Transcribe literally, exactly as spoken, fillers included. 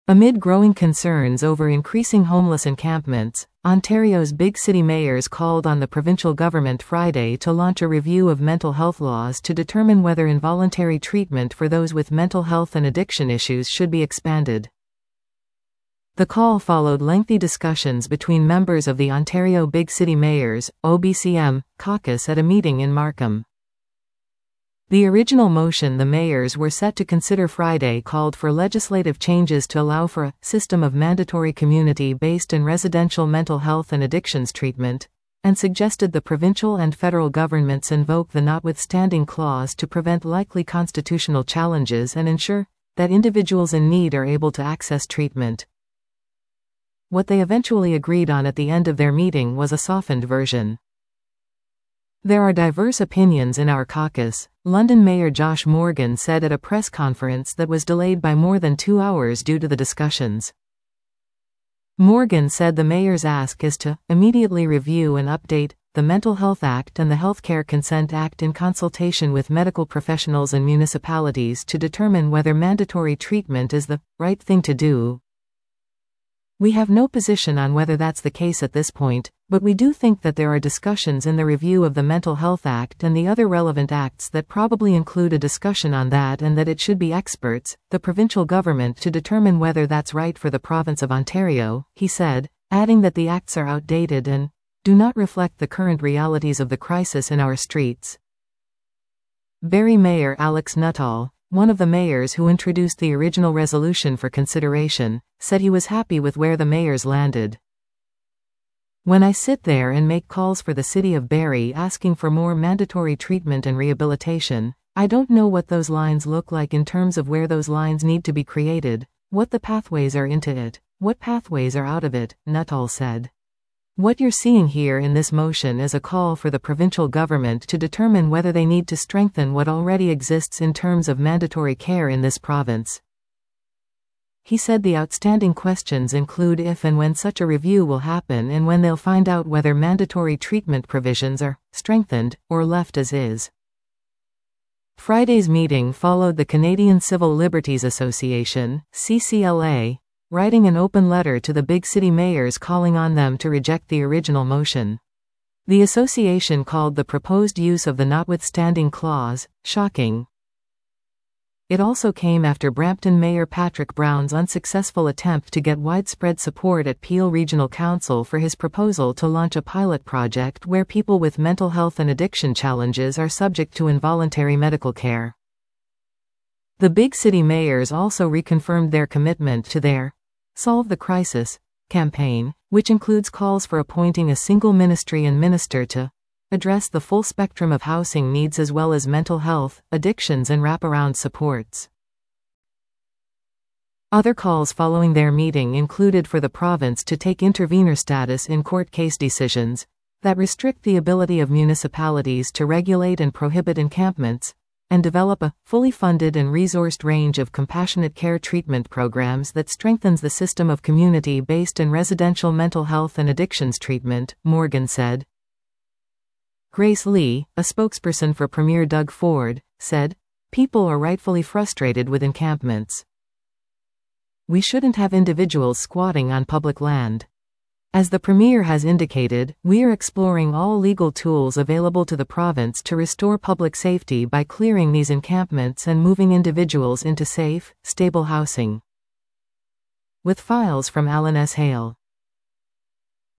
Amid growing concerns over increasing homeless encampments, Ontario's big city mayors called on the provincial government Friday to launch a review of mental health laws to determine whether involuntary treatment for those with mental health and addiction issues should be expanded. The call followed lengthy discussions between members of the Ontario Big City Mayors (O B C M) caucus at a meeting in Markham. The original motion the mayors were set to consider Friday called for legislative changes to allow for a system of mandatory community-based and residential mental health and addictions treatment, and suggested the provincial and federal governments invoke the notwithstanding clause to prevent likely constitutional challenges and ensure that individuals in need are able to access treatment. What they eventually agreed on at the end of their meeting was a softened version. There are diverse opinions in our caucus, London Mayor Josh Morgan said at a press conference that was delayed by more than two hours due to the discussions. Morgan said the mayor's ask is to immediately review and update the Mental Health Act and the Healthcare Consent Act in consultation with medical professionals and municipalities to determine whether mandatory treatment is the right thing to do. We have no position on whether that's the case at this point, but we do think that there are discussions in the review of the Mental Health Act and the other relevant acts that probably include a discussion on that, and that it should be experts, the provincial government, to determine whether that's right for the province of Ontario, he said, adding that the acts are outdated and do not reflect the current realities of the crisis in our streets. Barrie Mayor Alex Nuttall, one of the mayors who introduced the original resolution for consideration, said he was happy with where the mayors landed. When I sit there and make calls for the city of Barrie asking for more mandatory treatment and rehabilitation, I don't know what those lines look like in terms of where those lines need to be created, what the pathways are into it, what pathways are out of it, Nuttall said. What you're seeing here in this motion is a call for the provincial government to determine whether they need to strengthen what already exists in terms of mandatory care in this province. He said the outstanding questions include if and when such a review will happen and when they'll find out whether mandatory treatment provisions are strengthened or left as is. Friday's meeting followed the Canadian Civil Liberties Association, C C L A, writing an open letter to the big city mayors calling on them to reject the original motion. The association called the proposed use of the notwithstanding clause shocking. It also came after Brampton Mayor Patrick Brown's unsuccessful attempt to get widespread support at Peel Regional Council for his proposal to launch a pilot project where people with mental health and addiction challenges are subject to involuntary medical care. The big city mayors also reconfirmed their commitment to their Solve the Crisis campaign, which includes calls for appointing a single ministry and minister to address the full spectrum of housing needs as well as mental health, addictions and wraparound supports. Other calls following their meeting included for the province to take intervenor status in court case decisions that restrict the ability of municipalities to regulate and prohibit encampments, and develop a fully funded and resourced range of compassionate care treatment programs that strengthens the system of community-based and residential mental health and addictions treatment, Morgan said. Grace Lee, a spokesperson for Premier Doug Ford, said, "People are rightfully frustrated with encampments. We shouldn't have individuals squatting on public land. As the Premier has indicated, we are exploring all legal tools available to the province to restore public safety by clearing these encampments and moving individuals into safe, stable housing." With files from Alan S. Hale.